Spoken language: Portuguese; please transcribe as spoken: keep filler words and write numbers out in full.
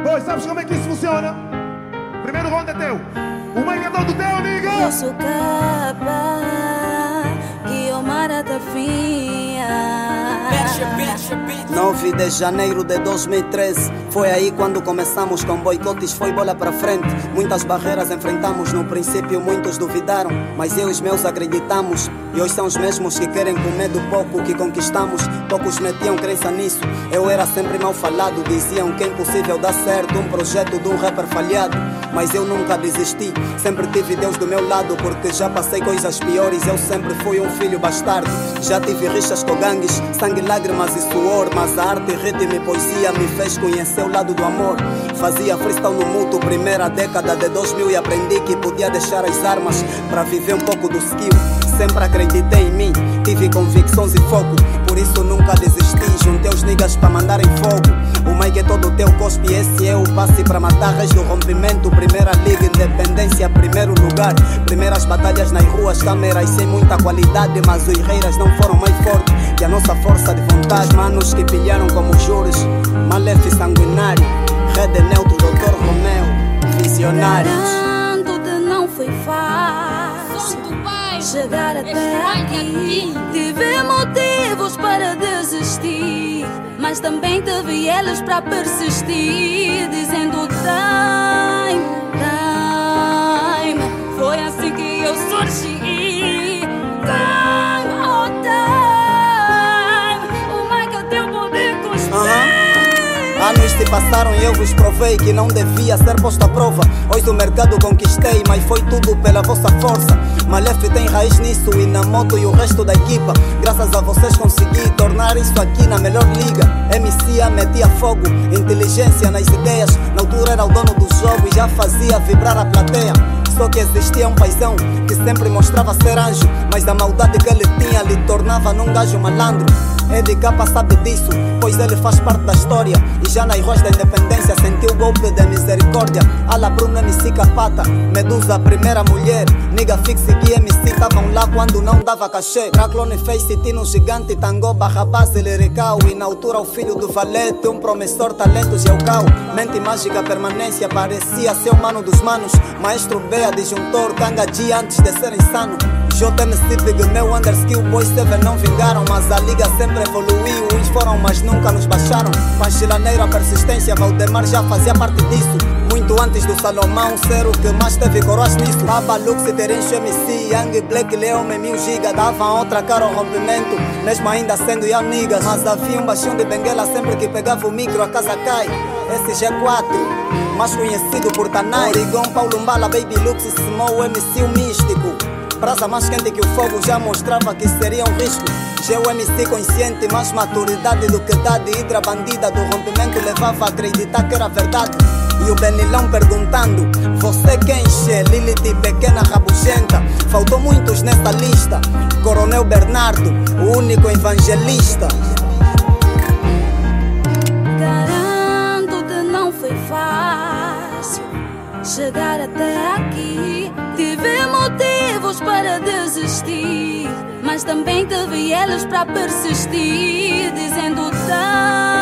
Boy, sabes como é que isso funciona? Primeiro round é teu. O mic é todo teu, amiga. Eu sou capa que o mar atafinha. nove de janeiro de dois mil e treze. Foi aí quando começamos com boicotes, foi bola pra frente. Muitas barreiras enfrentamos, no princípio muitos duvidaram, mas eu e os meus acreditamos. E hoje são os mesmos que querem comer do pouco que conquistamos. Poucos metiam crença nisso, eu era sempre mal falado. Diziam que é impossível dar certo um projeto de um rapper falhado. Mas eu nunca desisti, sempre tive Deus do meu lado, porque já passei coisas piores. Eu sempre fui um filho bastardo. Já tive rixas com gangues, sangue, lágrimas e suor, mas a arte, ritmo e poesia me fez conhecer o lado do amor. Fazia freestyle no mútuo, primeira década de dois mil, e aprendi que podia deixar as armas para viver um pouco do skill. Sempre acreditei em mim, tive convicções e foco, por isso nunca desisti. Juntei os niggas para mandarem fogo. O mic é todo teu, cospe, esse é o passe para matar. Reis do rompimento, primeira liga, independência, primeiro lugar. Primeiras batalhas nas ruas, câmeras sem muita qualidade, mas os reiras não foram mais fortes que a nossa força de vontade. Manos que pilharam como juros, Malef sanguinário, Red Neutro, doutor Romeu, visionários. Garanto-te não foi fácil chegar até aqui. Tive motivos para desistir, mas também teve eles para persistir, dizendo time, time. Foi assim que eu surgi. Time, oh time. O Michael tem o poder cuspir. uh-huh. Anos se passaram e eu vos provei que não devia ser posto à prova. Hoje o mercado conquistei, mas foi tudo pela vossa força. Malef tem raiz nisso e na moto e o resto da equipa. Graças a vocês consegui tornar isso aqui na melhor liga. M C A metia fogo, inteligência nas ideias. Na altura era o dono do jogo e já fazia vibrar a plateia. Só que existia um paizão que sempre mostrava ser anjo, mas a maldade que ele tinha lhe tornava num gajo malandro. Eddie Capa sabe disso, pois ele faz parte da história. E já nas ruas da independência sentiu o golpe da misericórdia. Ala Bruno, M C Capata, Medusa, a primeira mulher. Niga Fix e M C estavam lá quando não dava cachê. Draclone Face, Tino Gigante, Tango, Barra Base, Lirical. E na altura o filho do Valete, um promissor talento, Geocal. Mente mágica, permanência, parecia ser o mano dos manos. Maestro Bea, disjuntor, Kanga G antes de ser insano. J M C, Big Meu, Underskill, Boys Seven não vingaram, mas a liga sempre evoluiu. Uns foram, mas nunca nos baixaram. Panchilaneiro, a persistência, Valdemar já fazia parte disso. Muito antes do Salomão ser o que mais teve coroas nisso. Baba Lux, Terencho, M C, Young Black, Leão, Mil Giga. Davam outra cara ao rompimento, mesmo ainda sendo young niggas. Mas havia um baixinho de Benguela sempre que pegava o micro, a casa cai. S G quatro, mais conhecido por Tanai. Origon, Paulo Mbala, Baby Lux, Small, M C, o místico. Brasa mais quente que o fogo já mostrava que seria um risco. G O M C consciente, mais maturidade do que idade. Hidra bandida do rompimento levava a acreditar que era verdade. E o Benilão perguntando, você quem enche? Lilith pequena rabugenta. Faltou muitos nessa lista. Coronel Bernardo, o único evangelista. Garanto-te não foi fácil chegar até aqui. Tive motivos para desistir, mas também teve eles para persistir, dizendo tá.